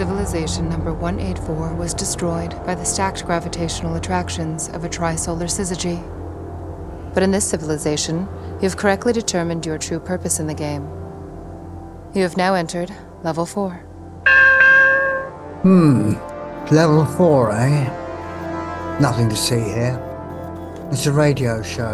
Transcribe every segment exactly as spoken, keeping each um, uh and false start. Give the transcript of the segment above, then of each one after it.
Civilization number one eighty-four was destroyed by the stacked gravitational attractions of a trisolar syzygy. But in this civilization, you have correctly determined your true purpose in the game. You have now entered level four. Hmm, level four, eh? Nothing to see here. It's a radio show.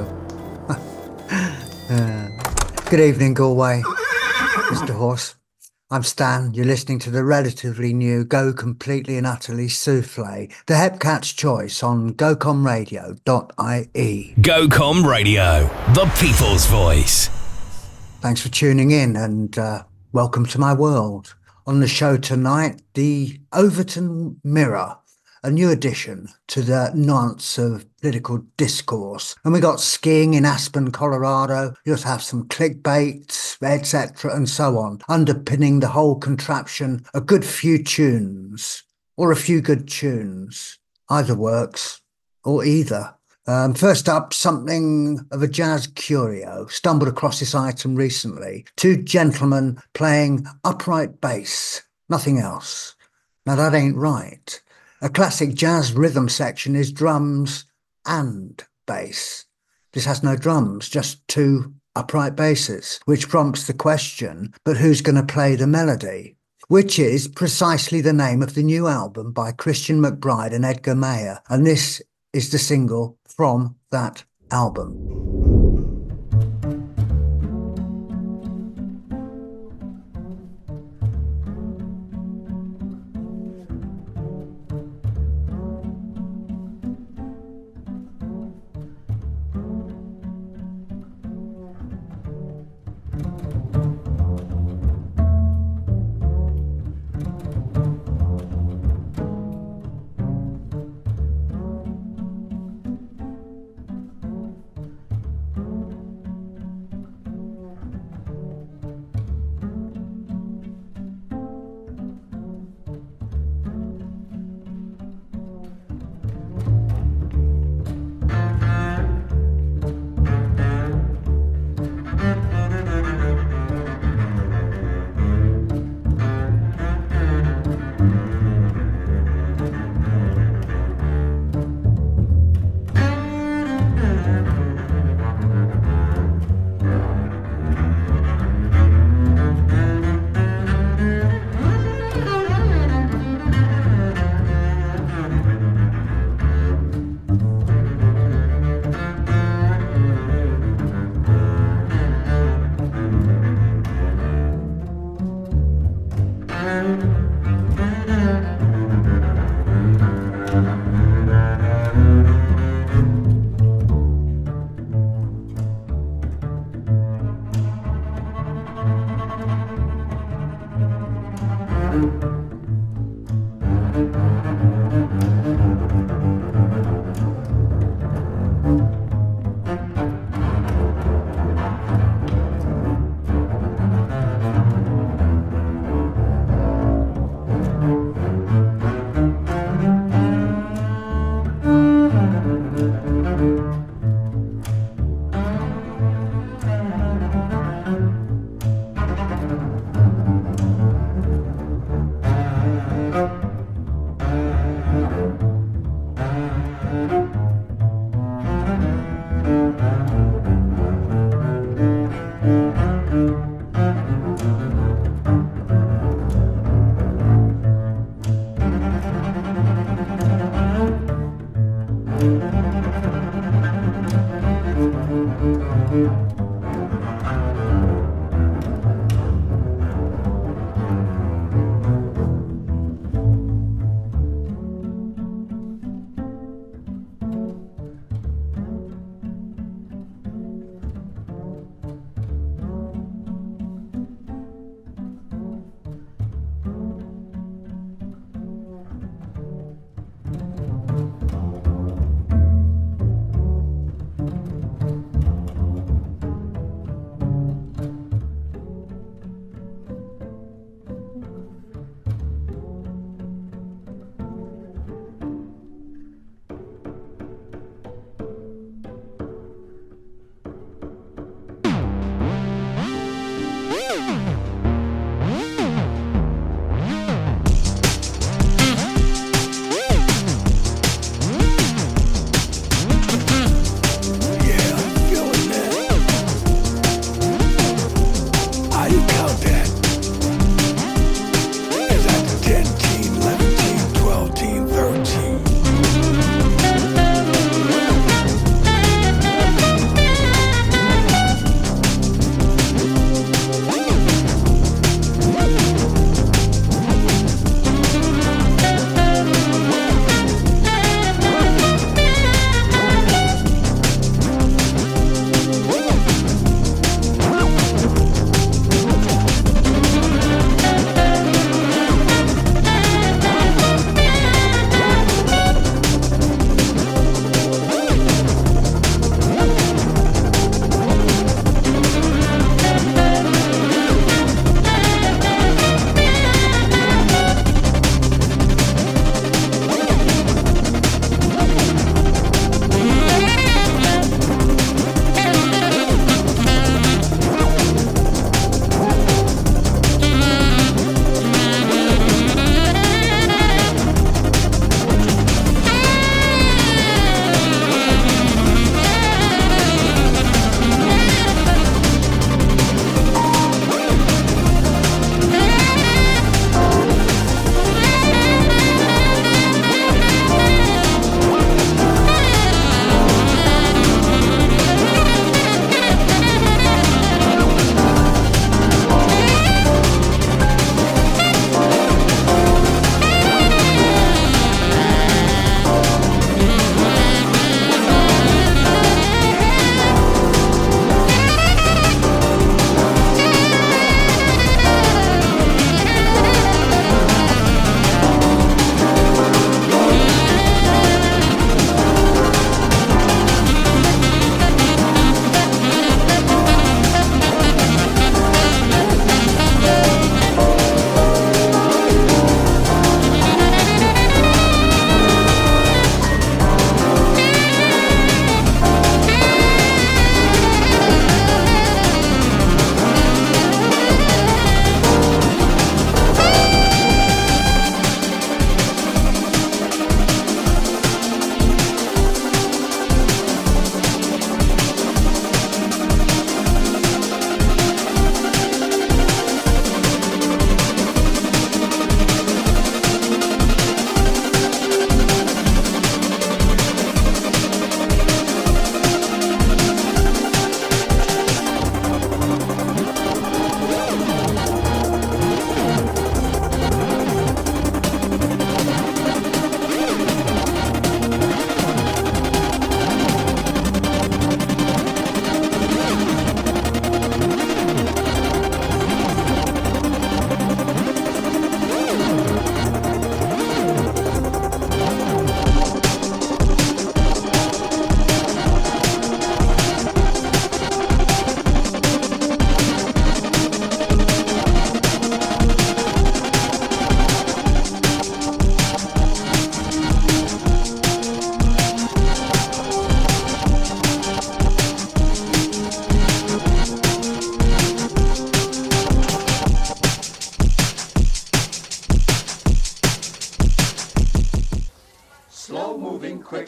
uh, good evening, Galway. Mister Horse. I'm Stan. You're listening to the relatively new Go Completely and Utterly Souffle, the Hepcat's Choice on go com radio dot I E. GoCom Radio, the people's voice. Thanks for tuning in and uh, welcome to my world. On the show tonight, the Overton Mirror, a new addition to the nuance of political discourse. And we got skiing in Aspen, Colorado. You also have some clickbait, et cetera, and so on. Underpinning the whole contraption, a good few tunes, or a few good tunes. Either works, or either. Um, first up, something of a jazz curio. Stumbled across this item recently. Two gentlemen playing upright bass, nothing else. Now that ain't right. A classic jazz rhythm section is drums and bass. This has no drums, just two upright basses, which prompts the question, but who's going to play the melody? Which is precisely the name of the new album by Christian McBride and Edgar Mayer, and this is the single from that album.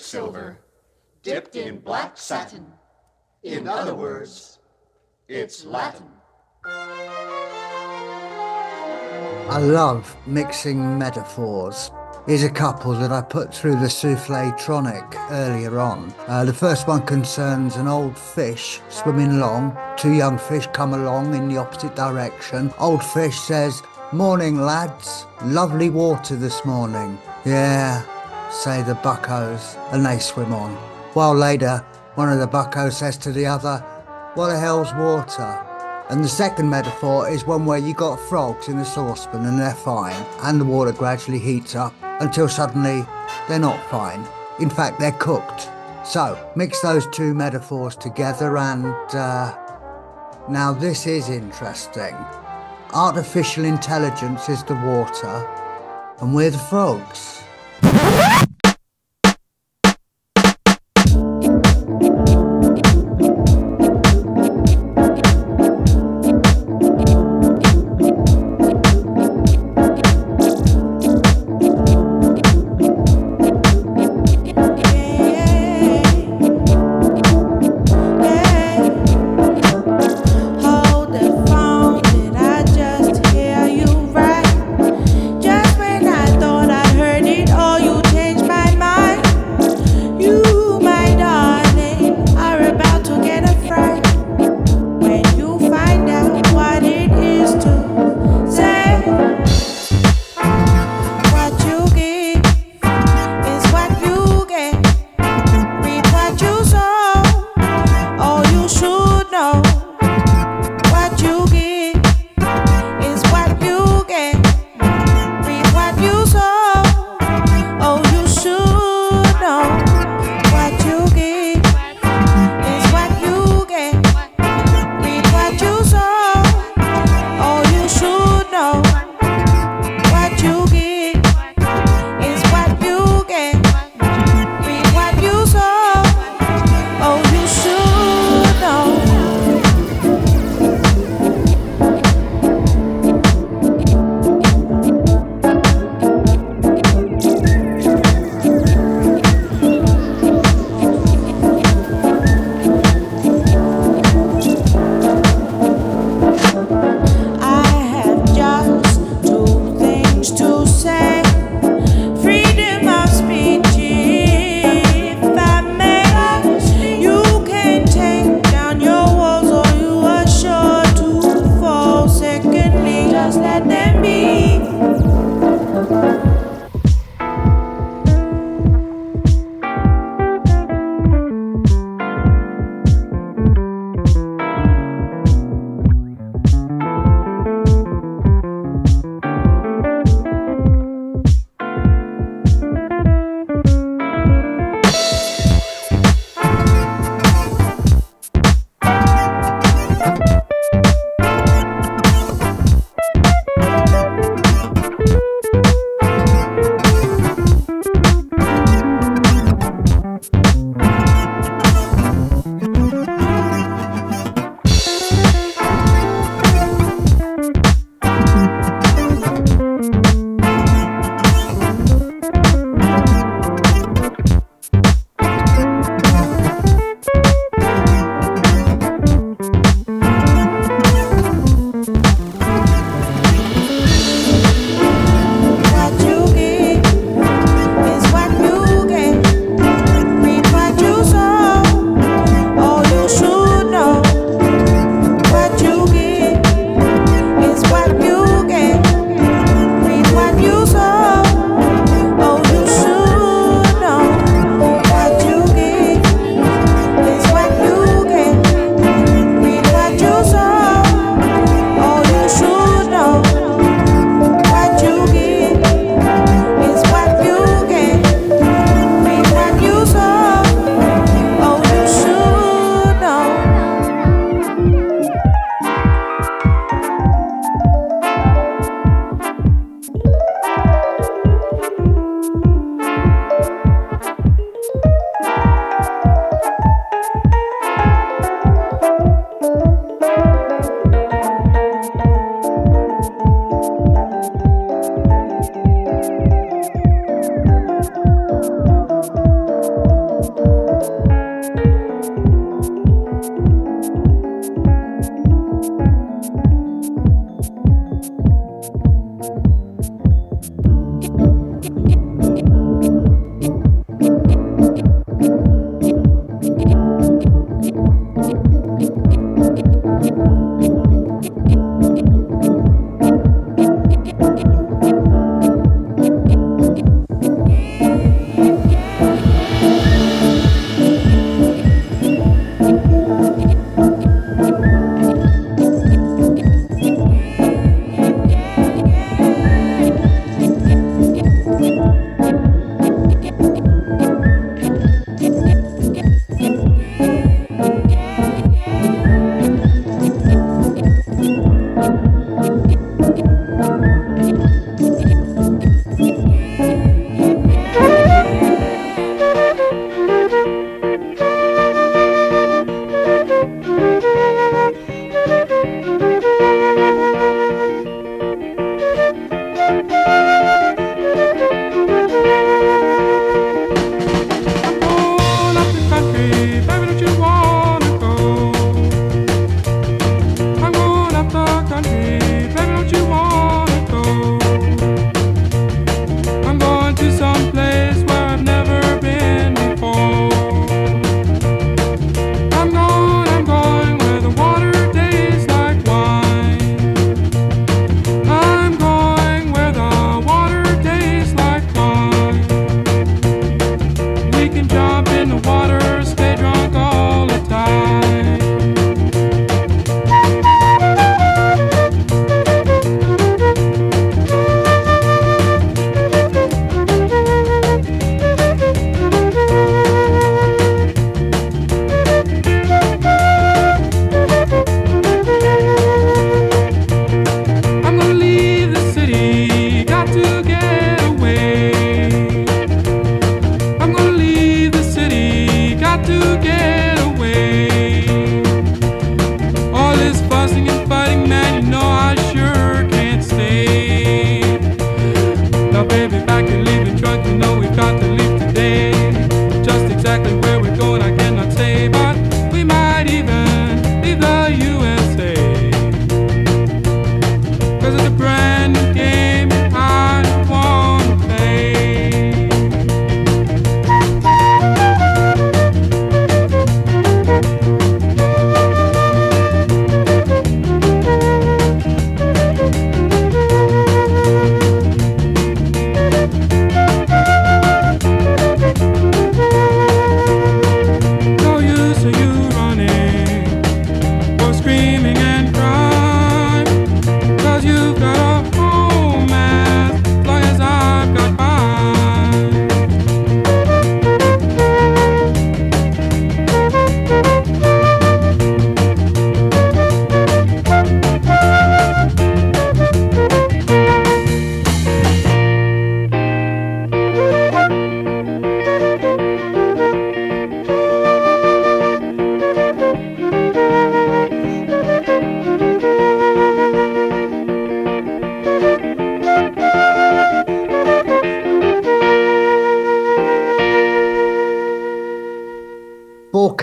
quicksilver, dipped in black satin. In other words, it's Latin. I love mixing metaphors. Here's a couple that I put through the Souffle-tronic earlier on. Uh, the first one concerns an old fish swimming along. Two young fish come along in the opposite direction. Old fish says, "Morning, lads. Lovely water this morning." "Yeah," say the buccos, and they swim on. While later, one of the buccos says to the other, "What the hell's water?" And the second metaphor is one where you got frogs in a saucepan and they're fine, and the water gradually heats up until suddenly they're not fine. In fact, they're cooked. So, mix those two metaphors together and, uh, now this is interesting. Artificial intelligence is the water, and we're the frogs. Heard it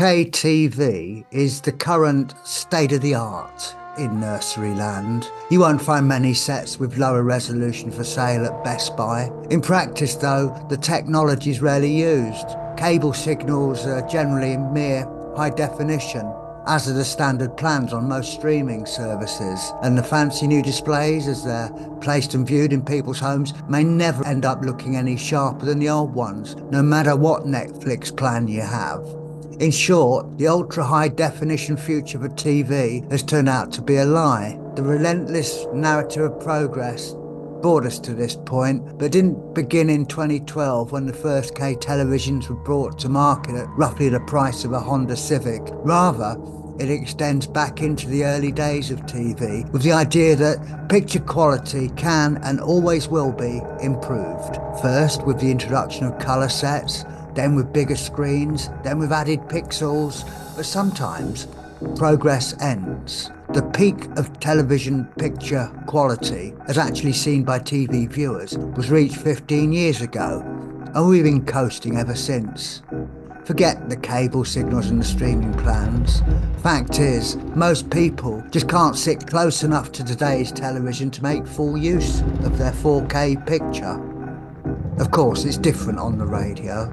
K T V is the current state of the art in nursery land. You won't find many sets with lower resolution for sale at Best Buy. In practice though, the technology is rarely used. Cable signals are generally in mere high definition, as are the standard plans on most streaming services. And the fancy new displays, as they're placed and viewed in people's homes, may never end up looking any sharper than the old ones, no matter what Netflix plan you have. In short, the ultra-high definition future for T V has turned out to be a lie. The relentless narrative of progress brought us to this point, but didn't begin in twenty twelve when the first K televisions were brought to market at roughly the price of a Honda Civic. Rather, it extends back into the early days of T V with the idea that picture quality can and always will be improved. First with the introduction of colour sets, then with bigger screens, then with added pixels, but sometimes progress ends. The peak of television picture quality, as actually seen by T V viewers, was reached fifteen years ago, and we've been coasting ever since. Forget the cable signals and the streaming plans. Fact is, most people just can't sit close enough to today's television to make full use of their four K picture. Of course, it's different on the radio.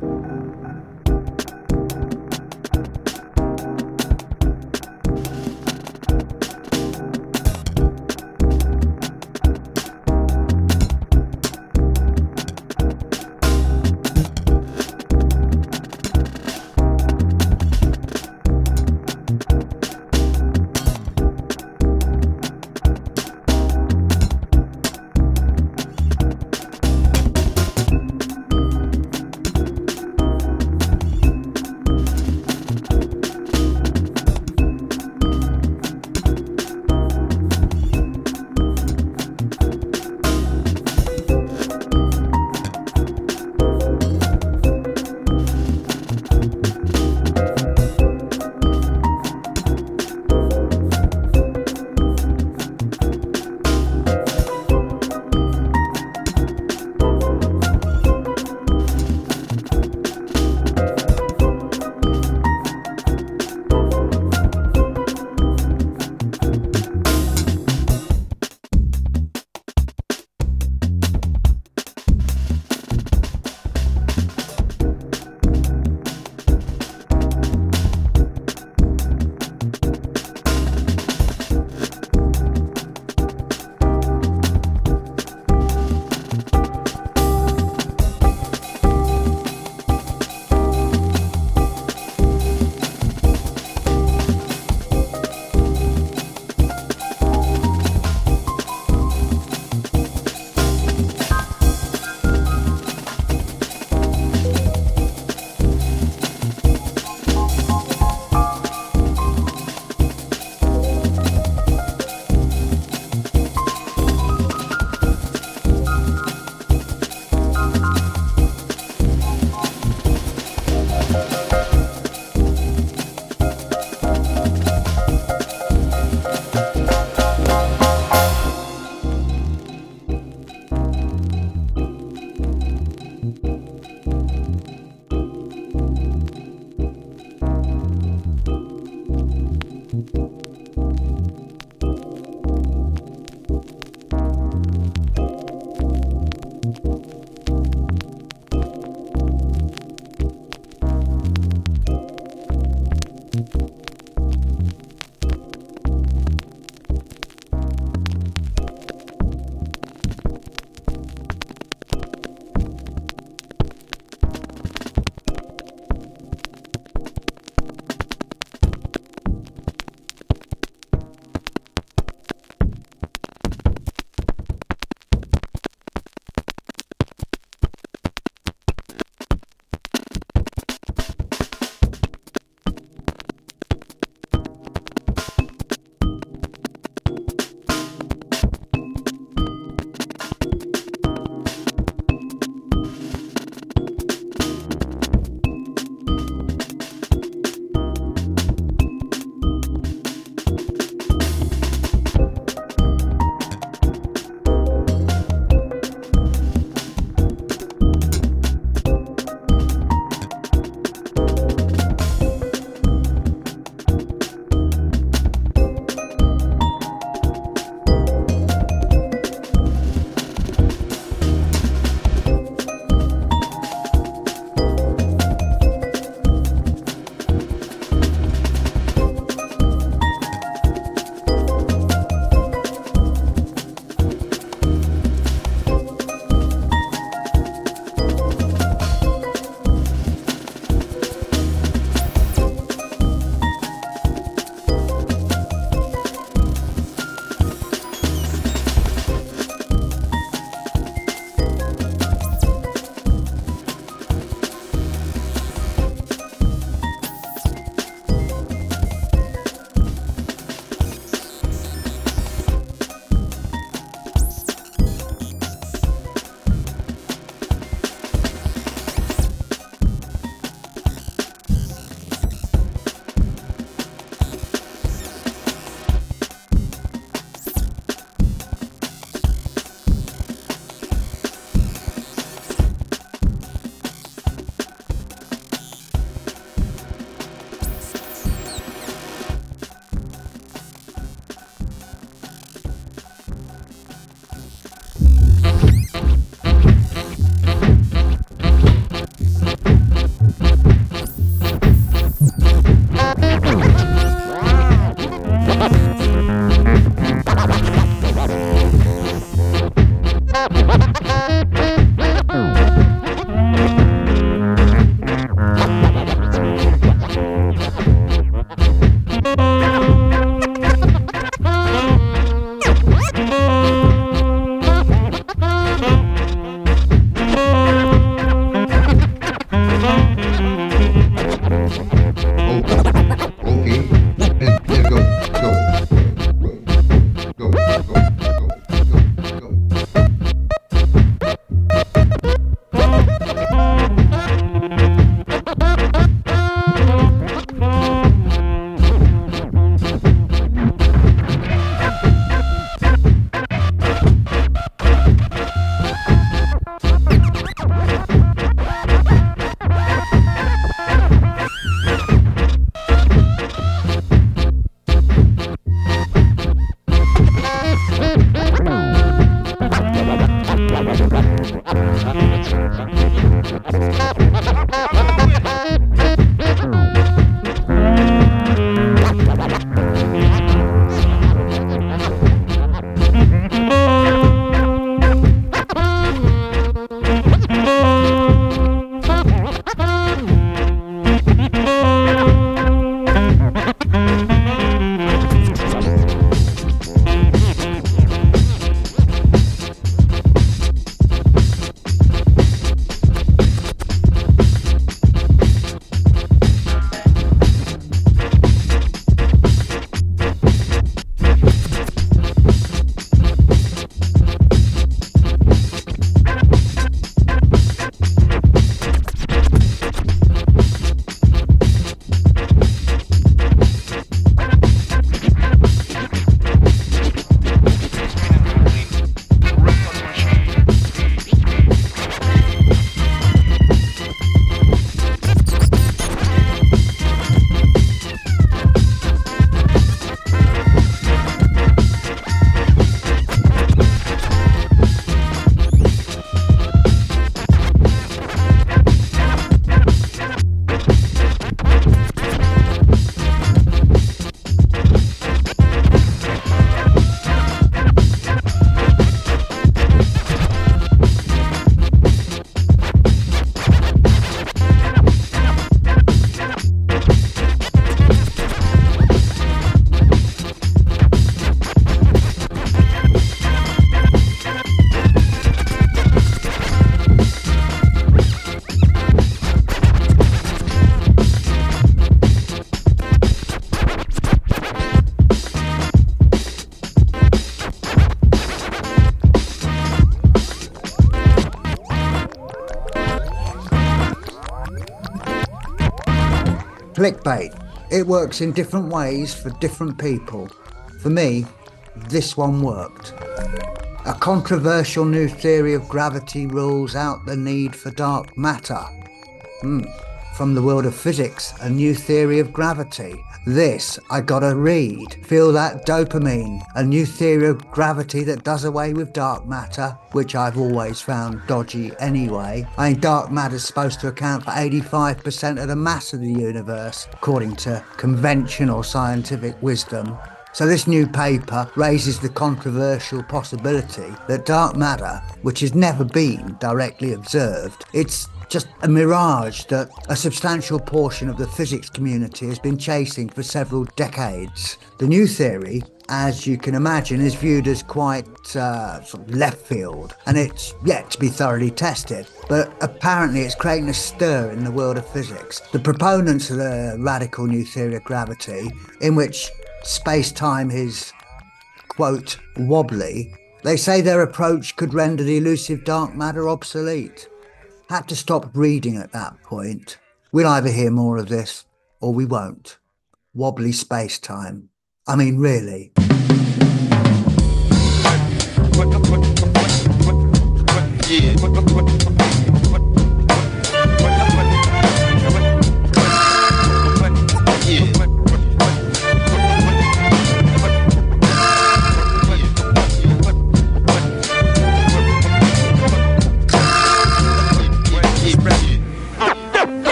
Clickbait. It works in different ways for different people. For me, this one worked. A controversial new theory of gravity rules out the need for dark matter. Hmm. From the world of physics, a new theory of gravity. This I gotta read. Feel that dopamine. A new theory of gravity that does away with dark matter, which I've always found dodgy anyway. I mean, dark matter's supposed to account for eighty-five percent of the mass of the universe, according to conventional scientific wisdom. So this new paper raises the controversial possibility that dark matter, which has never been directly observed, it's just a mirage that a substantial portion of the physics community has been chasing for several decades. The new theory, as you can imagine, is viewed as quite uh, sort of left field, and it's yet to be thoroughly tested. But apparently it's creating a stir in the world of physics. The proponents of the radical new theory of gravity, in which space-time is, quote, wobbly, they say their approach could render the elusive dark matter obsolete. Had to stop reading at that point. We'll either hear more of this or we won't. Wobbly space-time. I mean, really.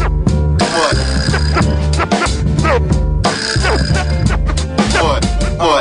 What?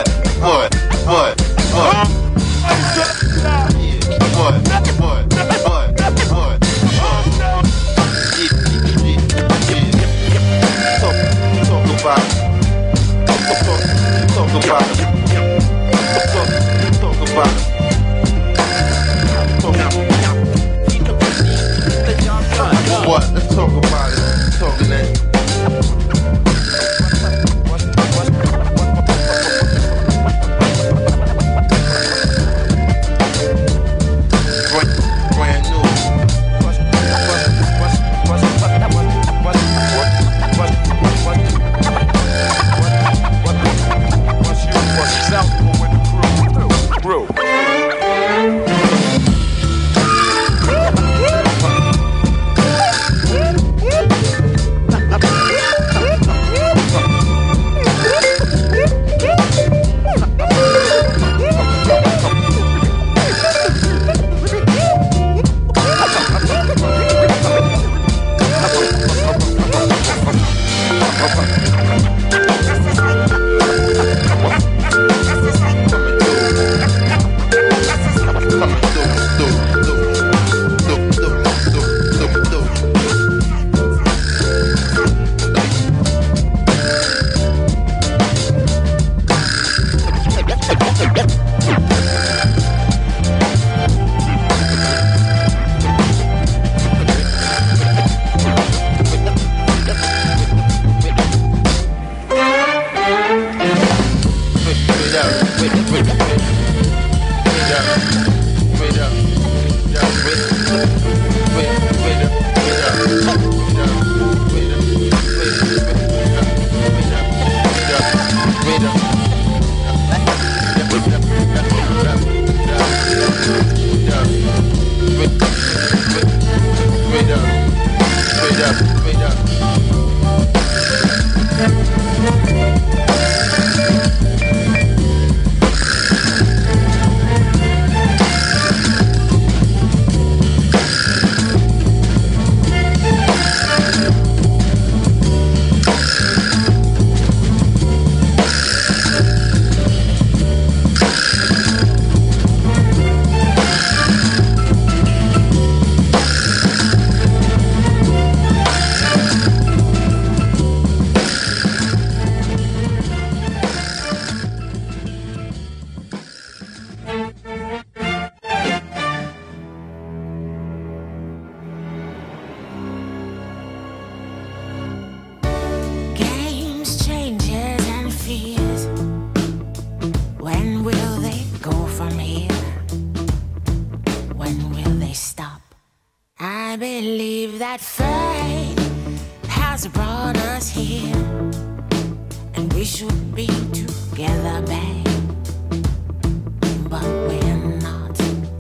I believe that fate has brought us here, and we should be together, babe. But we're not.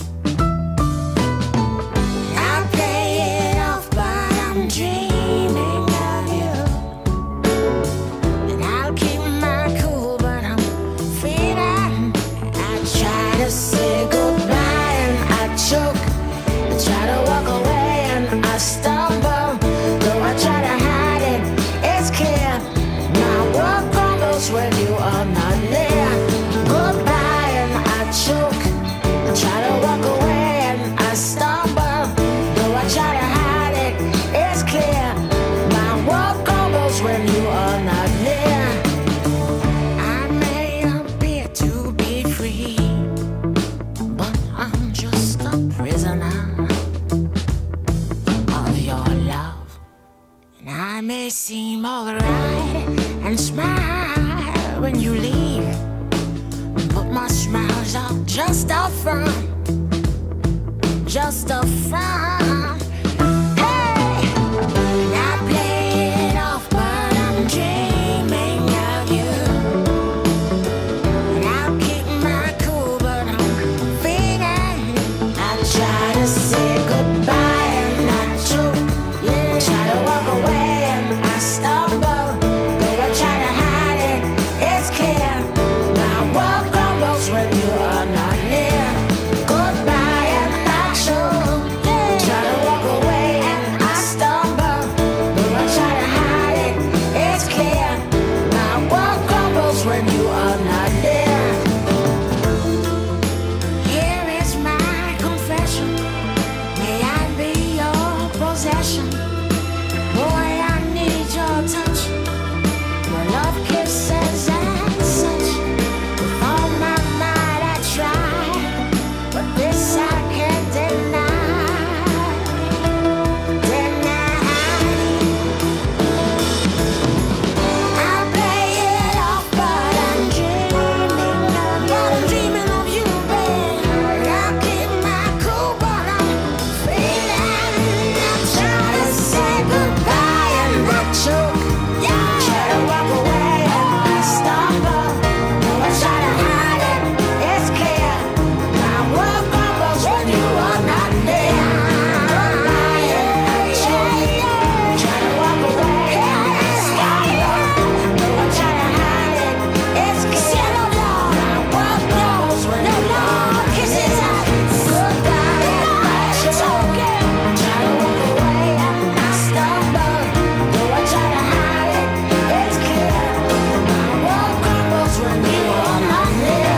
I play it off, but I'm dreaming of you. And I'll keep my cool, but I'm feeling. I try to say goodbye and I choke. I try to walk away and I stumble. Though I try to hide it, it's clear. My world crumbles when you are not near. Goodbye and I choke. I try to walk away and I stumble. Though I try to hide it, it's clear. My world crumbles when you are not near. I may appear to be free, but I'm just a prisoner of your love. And I may seem alright and smile when you leave, but my smiles are just a front, just a front. Hey, and I play it off, but I'm dreaming of you. And I'll keep my cool, but I'm feeling. I try to say goodbye and I choke. I try to walk away and I stumble. Though I try to hide it, it's clear. My world crumbles when you are not near. Goodbye and I choke. Try to walk away and I stumble. Though I try to hide it, it's clear. My world crumbles when you are not near. Here is my confession. May I be your possession. Boy, I need your touch. Your love kisses and such. With all my might I try, but this I can't deny. Deny. I play it off, but I'm dreaming of you. I'm dreaming of you, babe. I keep my cool, but I'm feeling. I try to say goodbye and I choke. Try to walk away and I stumble. Though I try to hide it, it's clear. My world crumbles when you are not near. Goodbye and I choke. Try to walk away and I stumble. Though I try to hide it, it's clear. My world crumbles when you are kisses out. Goodbye and I choke. Try to walk away and I stumble. Though I try to hide it, it's clear. My world crumbles when you are not near.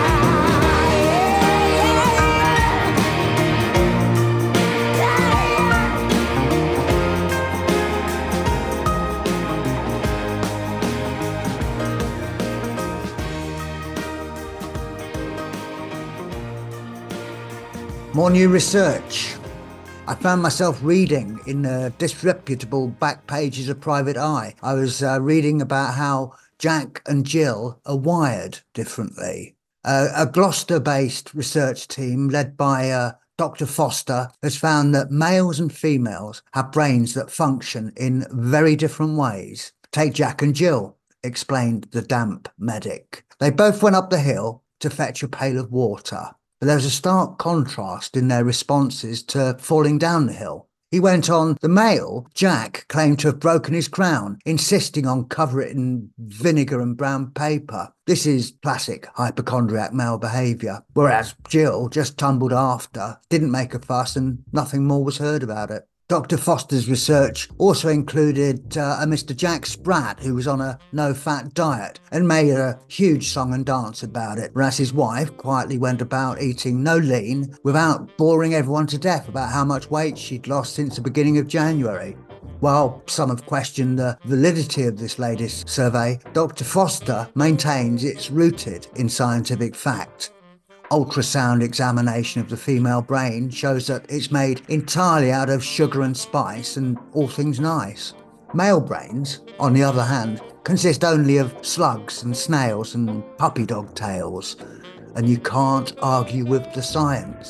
More new research. I found myself reading in the disreputable back pages of Private Eye. I was uh, reading about how Jack and Jill are wired differently. Uh, a Gloucester-based research team led by uh, Doctor Foster has found that males and females have brains that function in very different ways. Take Jack and Jill, explained the damp medic. They both went up the hill to fetch a pail of water. But there was a stark contrast in their responses to falling down the hill. He went on, the male, Jack, claimed to have broken his crown, insisting on covering it in vinegar and brown paper. This is classic hypochondriac male behaviour. Whereas Jill just tumbled after, didn't make a fuss, and nothing more was heard about it. Doctor Foster's research also included uh, a Mister Jack Spratt, who was on a no-fat diet and made a huge song and dance about it, whereas his wife quietly went about eating no lean without boring everyone to death about how much weight she'd lost since the beginning of January. While some have questioned the validity of this latest survey, Doctor Foster maintains it's rooted in scientific fact. Ultrasound examination of the female brain shows that it's made entirely out of sugar and spice and all things nice. Male brains, on the other hand, consist only of slugs and snails and puppy dog tails, and you can't argue with the science.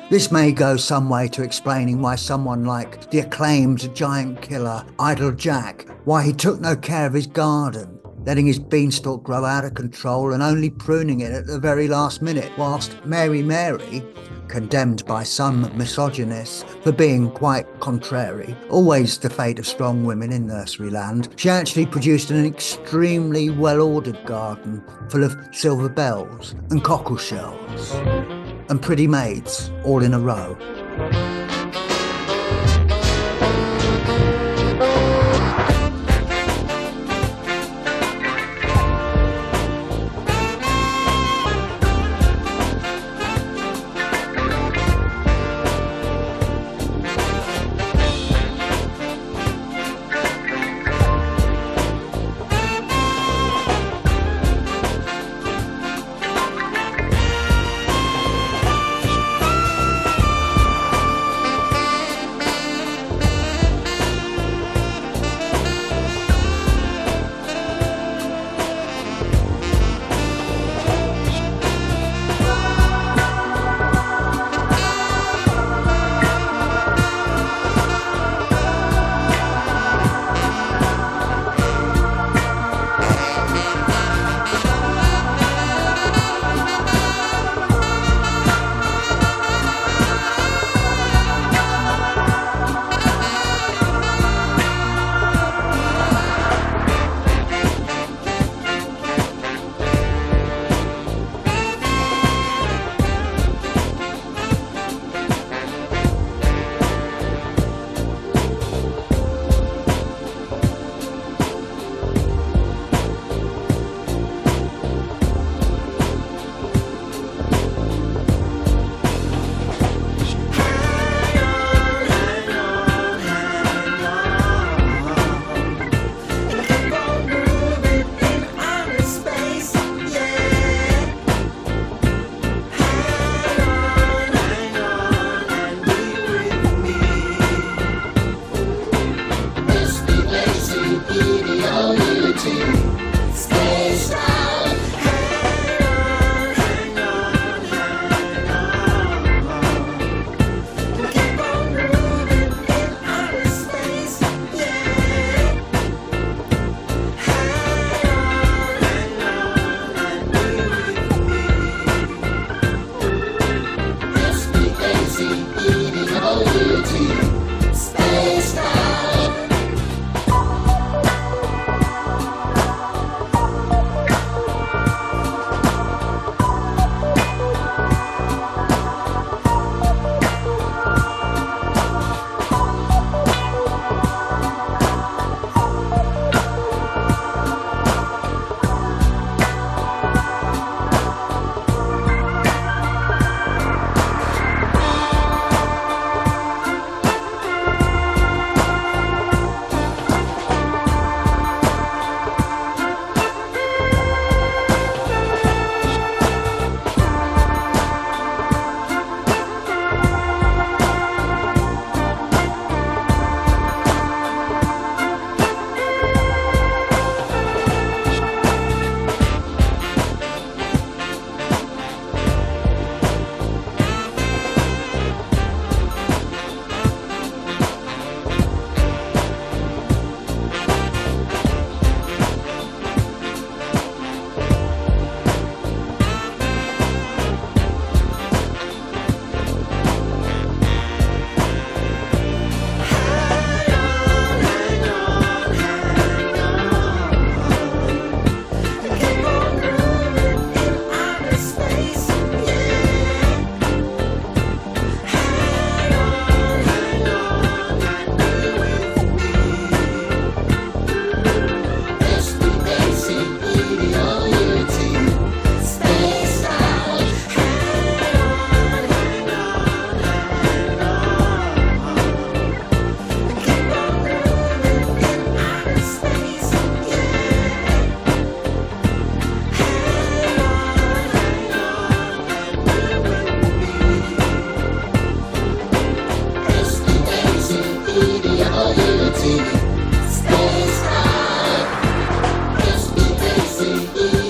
This may go some way to explaining why someone like the acclaimed giant killer Idle Jack, why he took no care of his garden, letting his beanstalk grow out of control and only pruning it at the very last minute, whilst Mary Mary, condemned by some misogynists for being quite contrary, always the fate of strong women in nursery land, she actually produced an extremely well-ordered garden full of silver bells and cockle shells and pretty maids all in a row.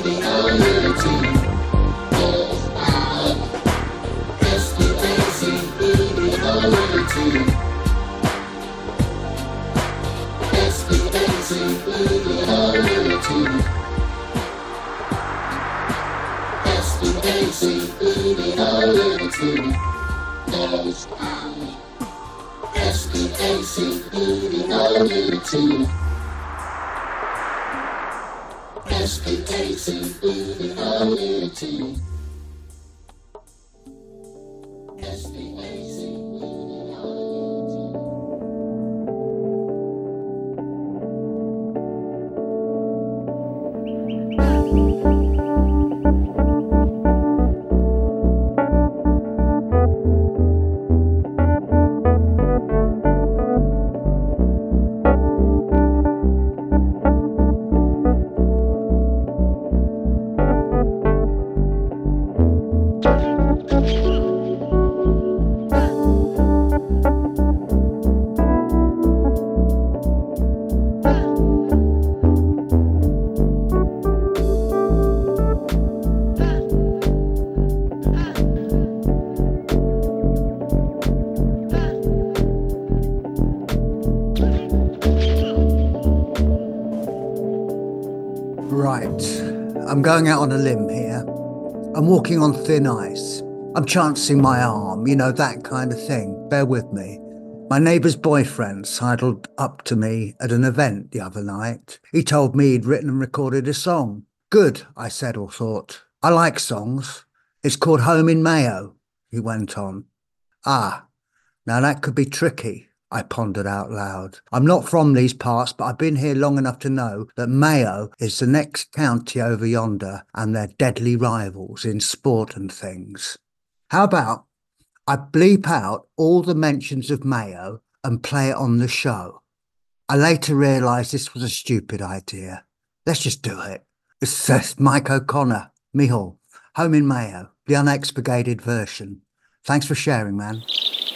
It's the Daisy unity. There's I. S P A C, eating all unity. S P A C, eating all unity. S P A C, eating all unity. Right, I'm going out on a limb here. I'm walking on thin ice. I'm chancing my arm, you know, that kind of thing. Bear with me. My neighbour's boyfriend sidled up to me at an event the other night. He told me he'd written and recorded a song. Good, I said or thought. I like songs. It's called Home in Mayo, he went on. Ah, now that could be tricky, I pondered out loud. I'm not from these parts, but I've been here long enough to know that Mayo is the next county over yonder and they're deadly rivals in sport and things. How about I bleep out all the mentions of Mayo and play it on the show? I later realised this was a stupid idea. Let's just do it. It says Mike O'Connor, Mihal, Home in Mayo, the unexpurgated version. Thanks for sharing, man.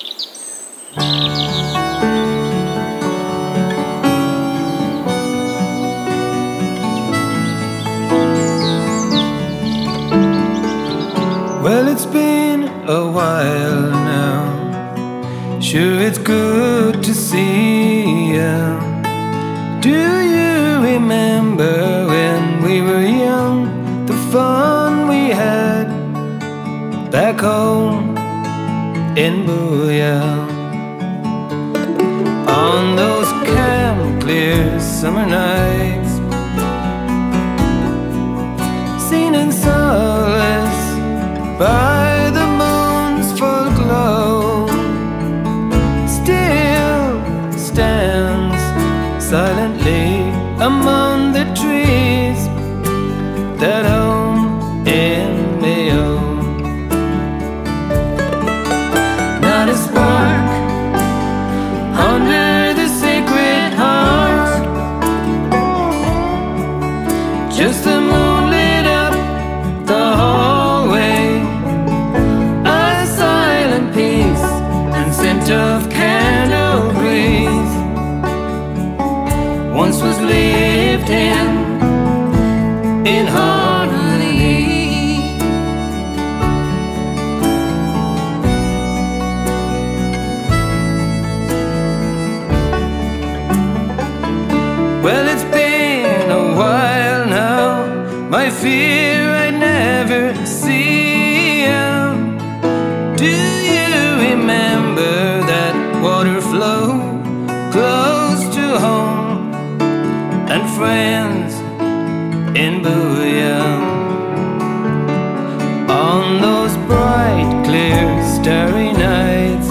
Well, it's been a while now. Sure, it's good to see you. Do you remember when we were young? The fun we had back home in Booyah. On those calm, clear summer nights, seen in solace by the moon's full glow, still stands silently among the trees, that home in Mayo. Not a spark under the sacred heart, just the moon lit up the hallway, a silent peace and scent of candle breeze once was lived in, in harmony. Well, it's been a while now, my fear I'd never see you. Do you remember that water flow close to home and friends in Booyah? On those bright, clear, starry nights,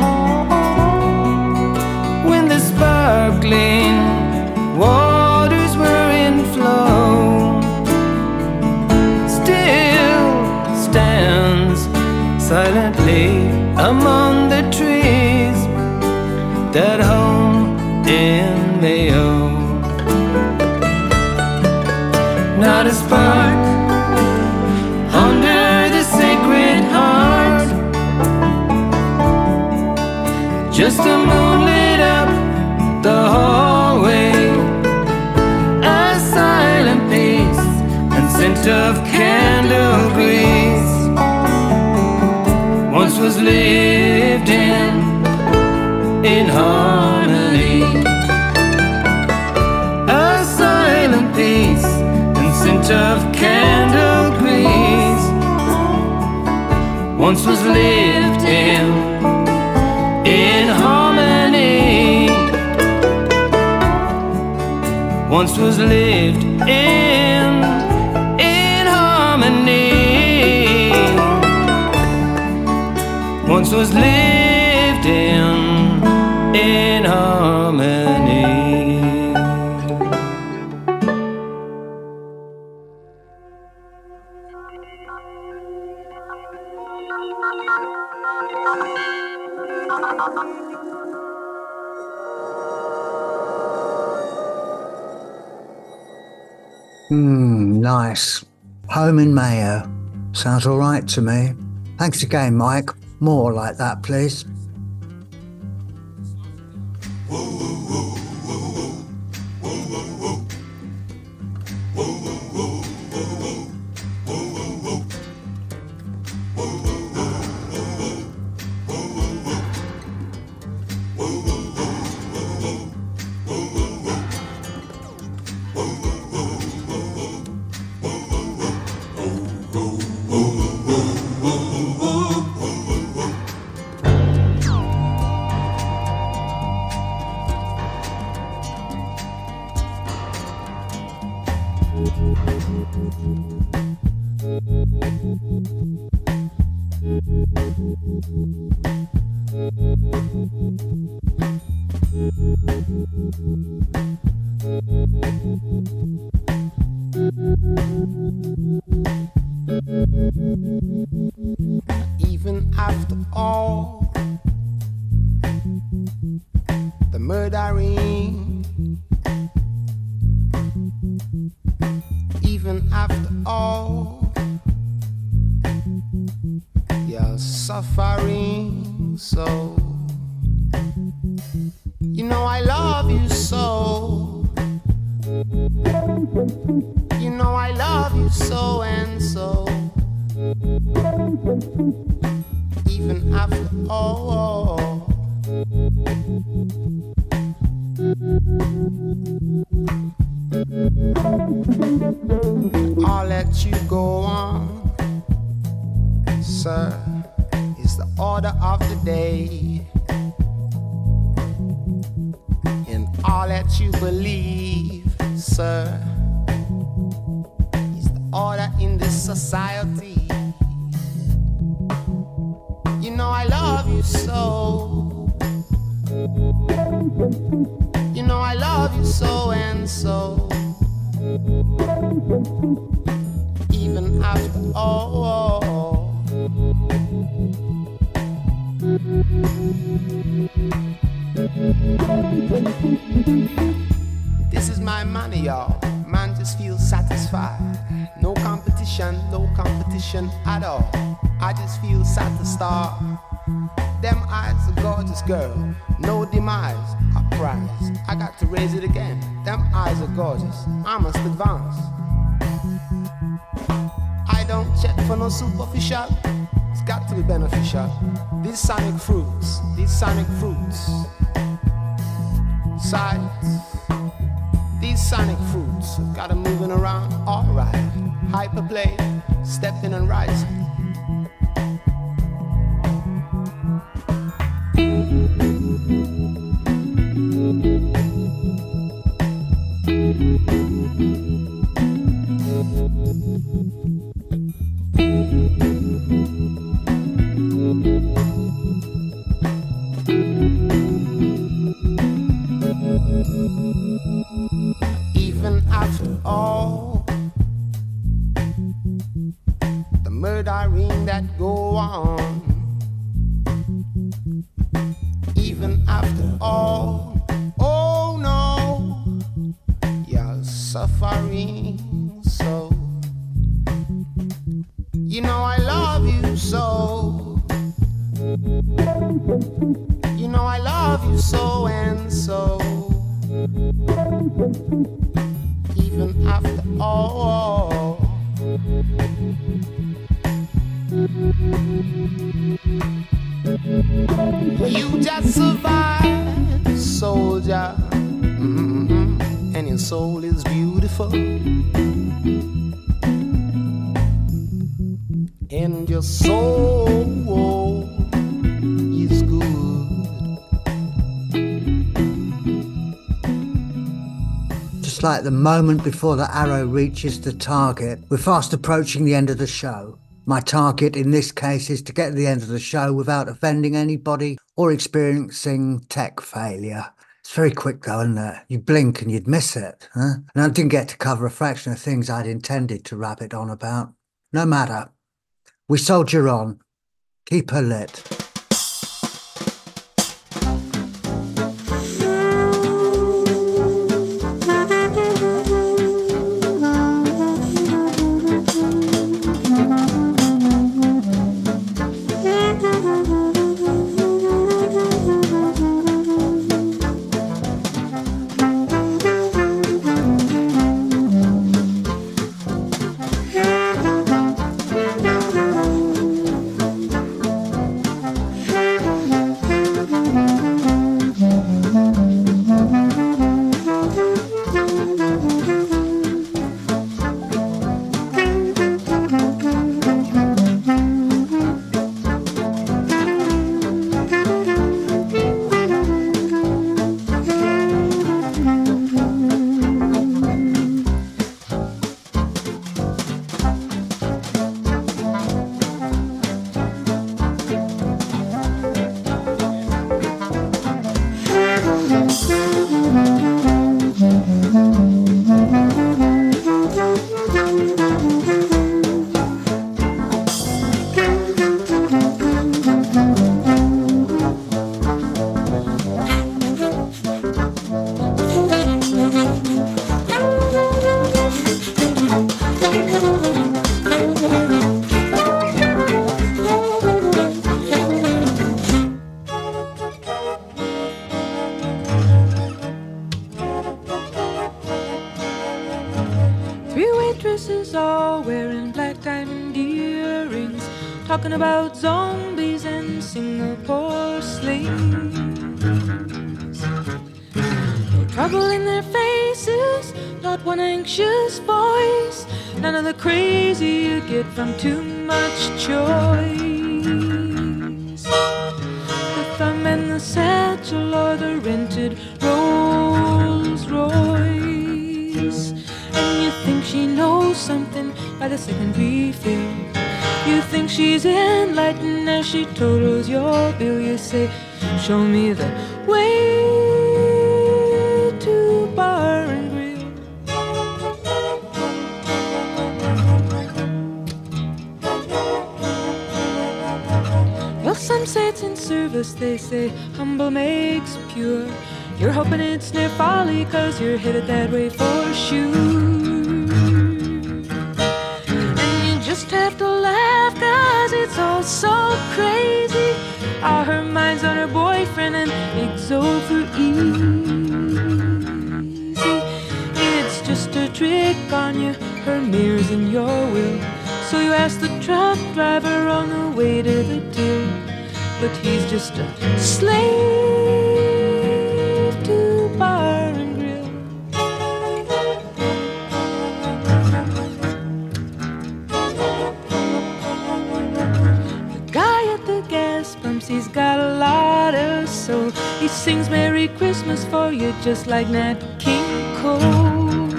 when the sparkling waters were in flow, still stands silently among the trees, that home in Mayo. Not a spark under the sacred heart, just the moon lit up the hallway, a silent peace and scent of candle grease once was lived in, in harmony. A silent peace and scent of candle grease once was lived in, in harmony. Once was lived in, in harmony. Once was lived in, in harmony. Hmm, nice. Home in Mayo. Sounds all right to me. Thanks again, Mike. More like that, please. Even after all the murdering, even after all your suffering, so you know I love you so. You know I love you so and so. Even after all, I'll let you go on, sir, is the order of the day. And I'll let you believe, sir, is the order in this society. You know I love you so. You know I love you so and so. Even after all, this is my money, y'all. Man just feels satisfied. No competition, no competition at all. I just feel satisfied. Them eyes, a gorgeous girl. No demise, a prize. I got to raise it again. Them eyes are gorgeous. I must advance. I don't check for no superficial. It's got to be beneficial. These sonic fruits, these sonic fruits. Sights. These sonic fruits got 'em moving around, alright. Hyperplay, stepping and rising. Even after all the murdering that go on, even after all, oh no, you're suffering so. You know I love you so. You know I love you so and so. Even after all, you just survived, soldier. Mm-mm-mm. And your soul is beautiful. and your soul is good. Just like the moment before the arrow reaches the target, we're fast approaching the end of the show. My target in this case is to get to the end of the show without offending anybody or experiencing tech failure. It's very quick though, isn't it? You blink and you'd miss it, huh? And I didn't get to cover a fraction of things I'd intended to rabbit on about. No matter. We soldier on. Keep her lit. waitresses all wearing black diamond earrings, talking about zombies and Singapore slings. No trouble in their faces, not one anxious voice, none of the crazy you get from too much choice. The thumb and the satchel or the rented Rolls Royce, and you think she knows something by the second refill. You think she's enlightened as she totals your bill. You say, show me the way to bar and grill. Well, some say it's in service, they say humble makes pure. You're hoping it's near folly, cause you're headed that way for sure. Just have to laugh cause it's all so crazy. All her mind's on her boyfriend and it's over easy. It's just a trick on you, her mirror's in your will. So you ask the truck driver on the way to the till, but he's just a slave to bar and grill. He's got a lot of soul. He sings Merry Christmas for you just like Nat King Cole.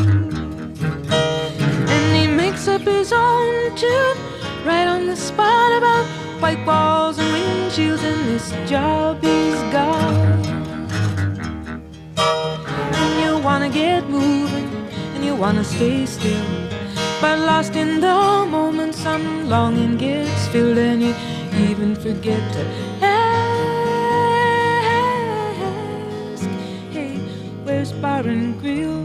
And he makes up his own tune right on the spot about white walls and windshields and this job he's got. And you wanna get moving and you wanna stay still, but lost in the moment some longing gets filled, and you even forget to ask, hey, where's Bar and Grill?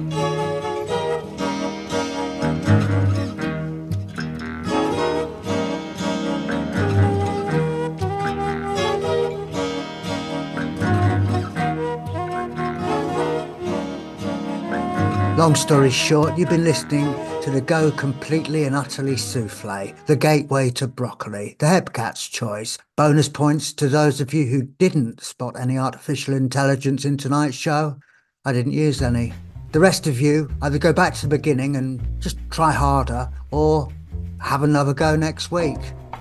Long story short, you've been listening to the Go Completely and Utterly Souffle, the gateway to broccoli, the Hepcat's choice. Bonus points to those of you who didn't spot any artificial intelligence in tonight's show. I didn't use any. The rest of you either go back to the beginning and just try harder, or have another go next week.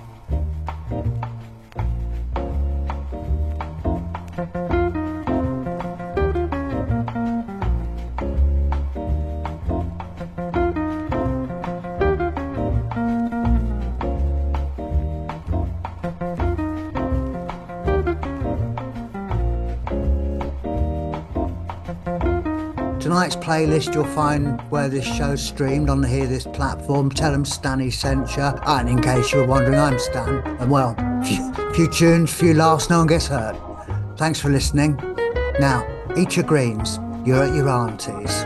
Tonight's playlist you'll find where this show's streamed on the Hear This platform. Tell them Stanny sent you. And in case you were wondering, I'm Stan. And well, few, few tunes, few laughs, no one gets hurt. Thanks for listening. Now, eat your greens. You're at your auntie's.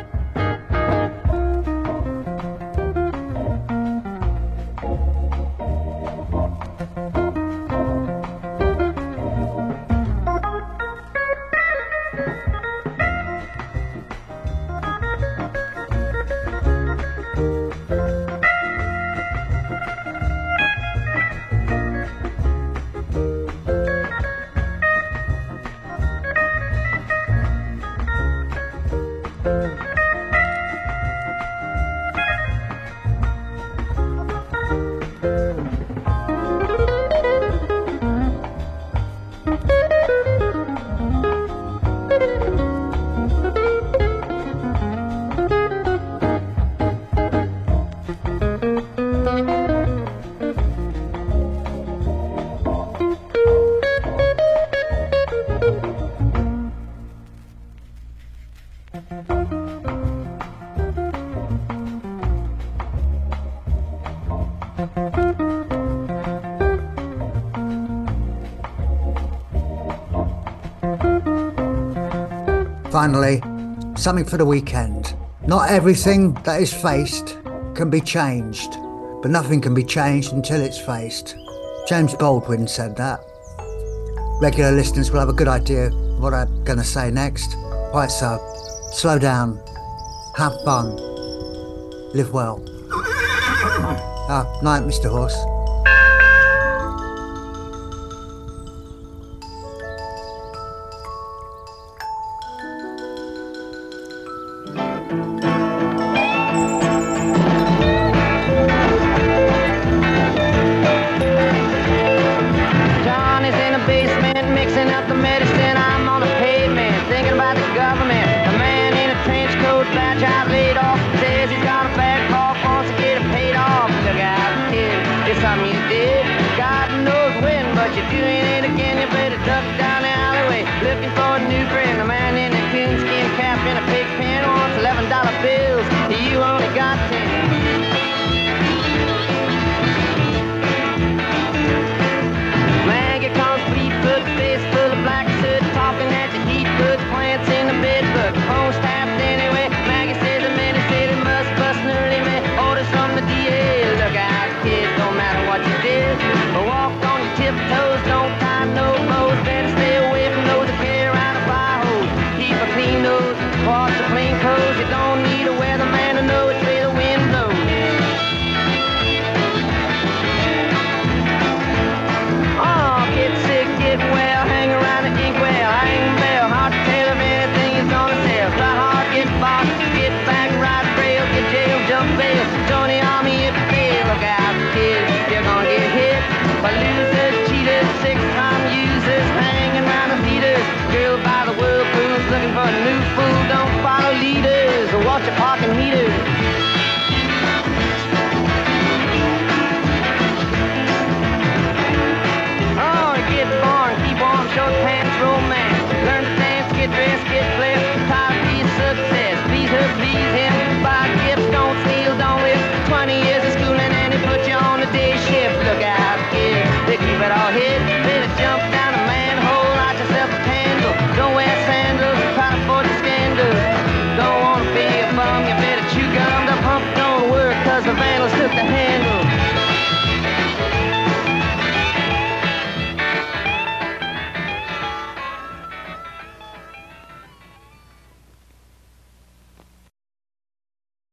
Finally, something for the weekend. Not everything that is faced can be changed, but nothing can be changed until it's faced. James Baldwin said that. Regular listeners will have a good idea of what I'm going to say next. Quite so. Slow down. Have fun. Live well. Ah, night, Mister Horse. The vandals took the hand